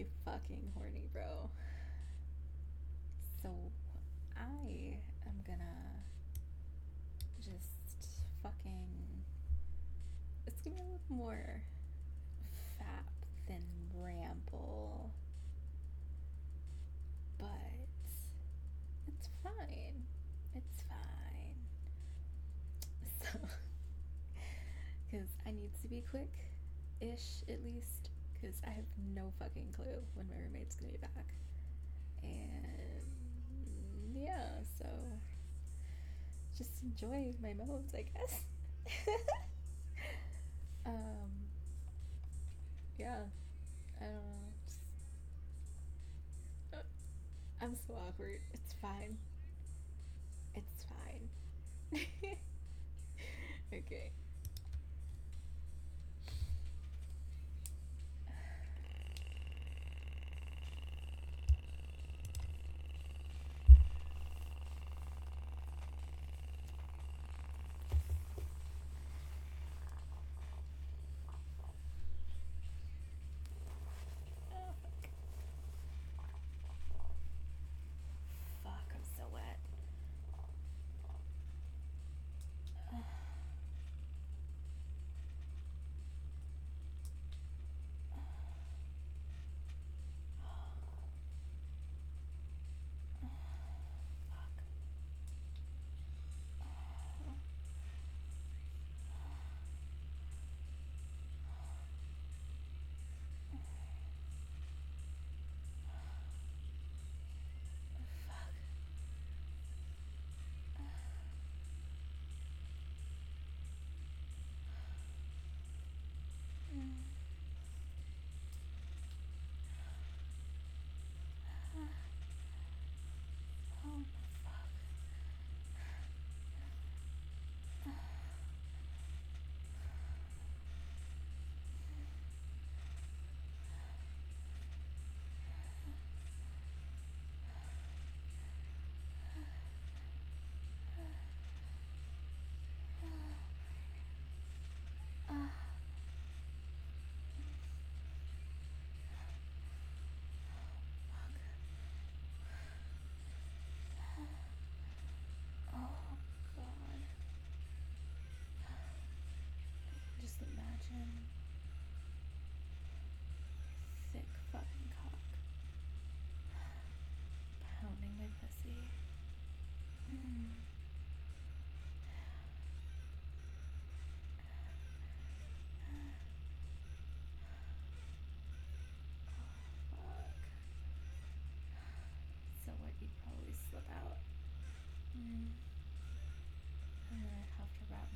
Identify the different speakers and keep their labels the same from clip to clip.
Speaker 1: really fucking horny, bro. So I am gonna just fucking. It's gonna be a little more fap than ramble, but it's fine. It's fine. So, because I need to be quick ish at least, because I have no fucking clue when my roommate's gonna be back. And yeah, so just enjoy my modes, I guess. um, yeah, I don't know. Just, I'm so awkward. It's fine. It's fine. Okay. Oh, fuck, I'm so wet. Oh god. Just imagine thick fucking cock pounding my pussy. Mm. Fuck. So what? You'd probably slip out. Mm. And then I'd have to wrap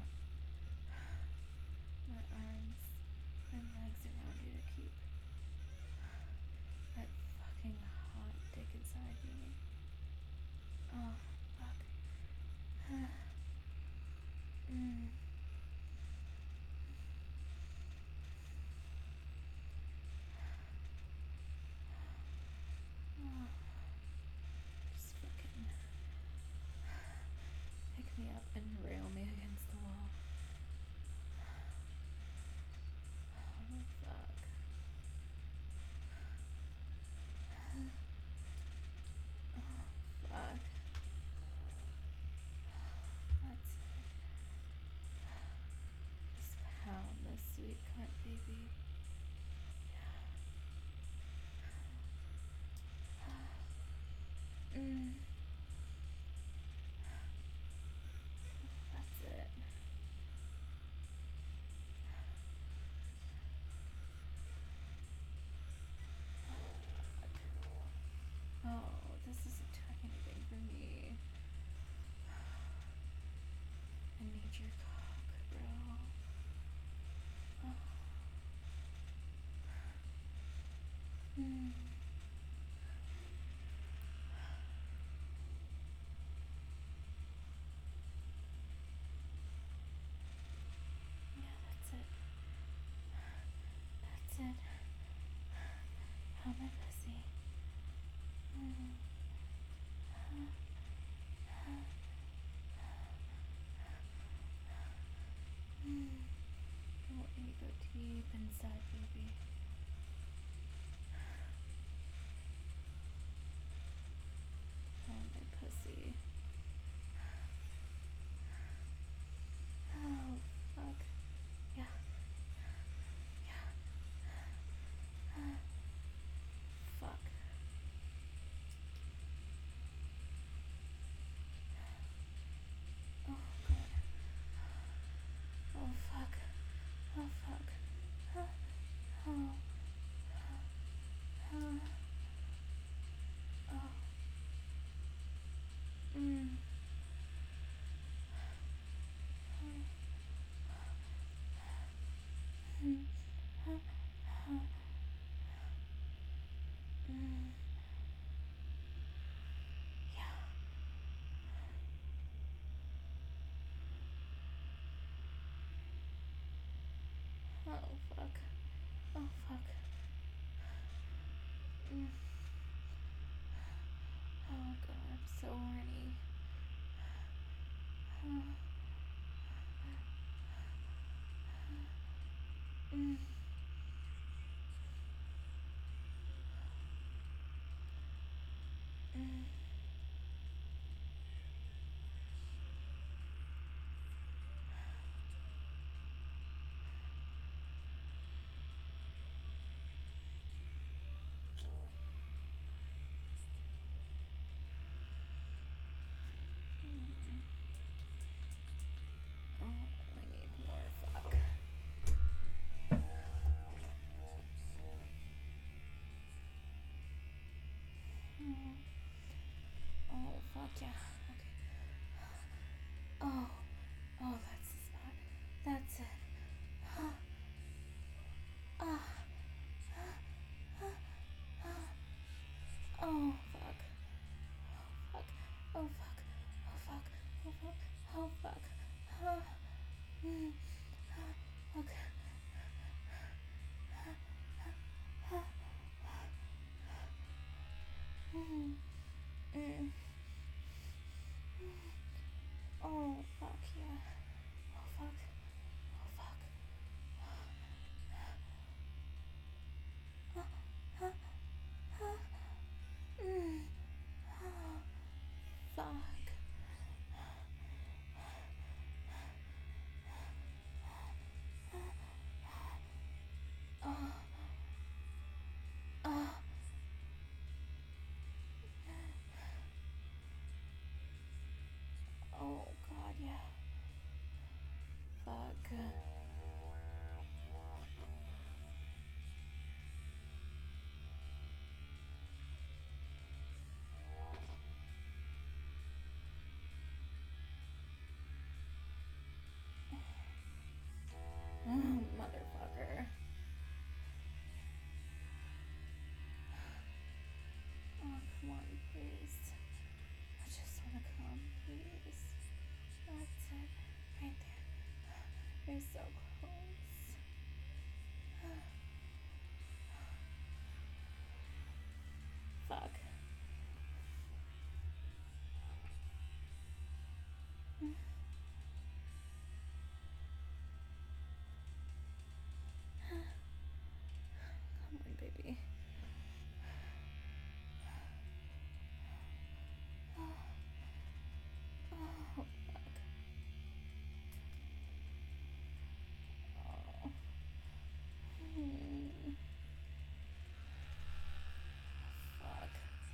Speaker 1: my arms and legs around you to keep that fucking hot dick inside me. Oh, fuck. Mm. Oh, just fucking pick me up and rail me against the wall. Oh, fuck. Oh, fuck. That's it. Just pound this sweet cunt, baby. Mm. That's it. Oh, this isn't doing anything for me. I need your cock, bro. Oh. Mm. Yeah, that's it. That's it. How my pussy. Mm. Mm. I want you to go deep inside, baby. Mm. Mm. Oh, I need more. Fuck. Oh, fuck yeah. Okay. Oh, oh, that's the spot. That's it. Ah, oh, fuck. Fuck. Oh, fuck. Oh, fuck. Oh, fuck. Oh, fuck. Mm. Okay. Mm. Mm. Oh, fuck yeah. Oh, fuck. Oh, fuck. Mm. Oh, fuck. Oh, oh, oh, God, yeah. Fuck. Motherfucker. Oh, come on, please. I just wanna come, please. That's it. Right there. You're so close. Fuck. Come on, baby. Oh, fuck. Oh. Mm. Fuck.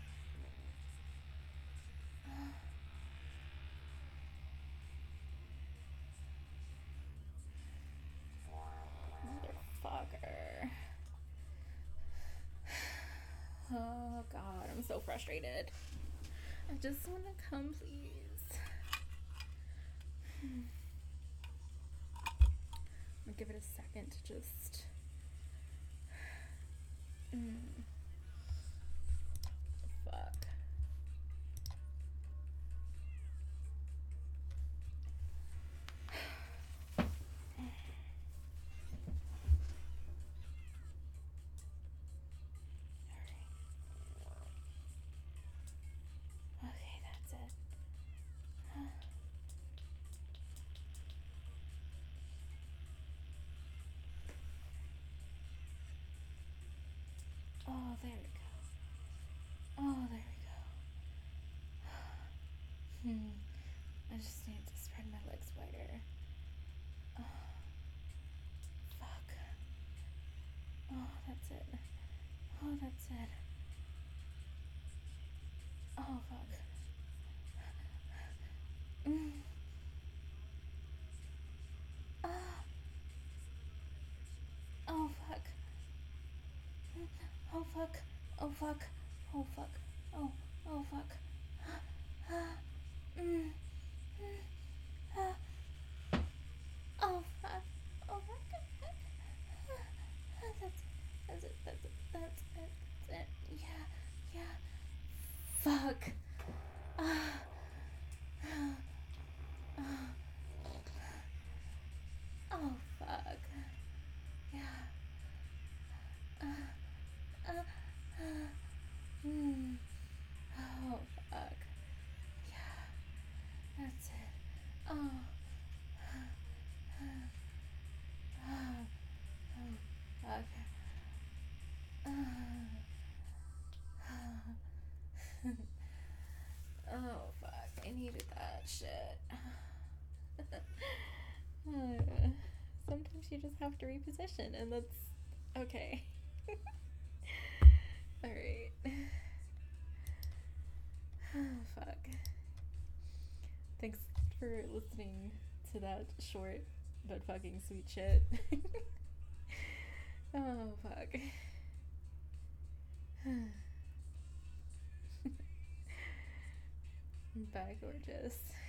Speaker 1: Motherfucker. Oh, God, I'm so frustrated. I just wanna come, please. I'm gonna give it a second to just. Fuck. Okay, that's it. Oh, there we go. Oh, there we go. I just need to spread my legs wider. Oh, fuck. Oh, that's it. Oh, that's it. Oh, fuck. Mm. Ah. Oh, fuck. Oh, fuck. Oh, fuck. Oh, fuck. Oh, oh, fuck. Ah. Mm. Mm. Ah. Oh, fuck. Oh, fuck. That's it. That's it. That's it. That's it. That's it. Yeah. Yeah. Fuck. Ah. Ah. Oh, fuck. Yeah. Uh, uh, uh. Mm. Oh, fuck. Oh. Fuck. Oh fuck, I needed that shit. Sometimes you just have to reposition, and that's okay. Alright. Fuck. Thanks for listening to that short but fucking sweet shit. Oh fuck. Bye, gorgeous.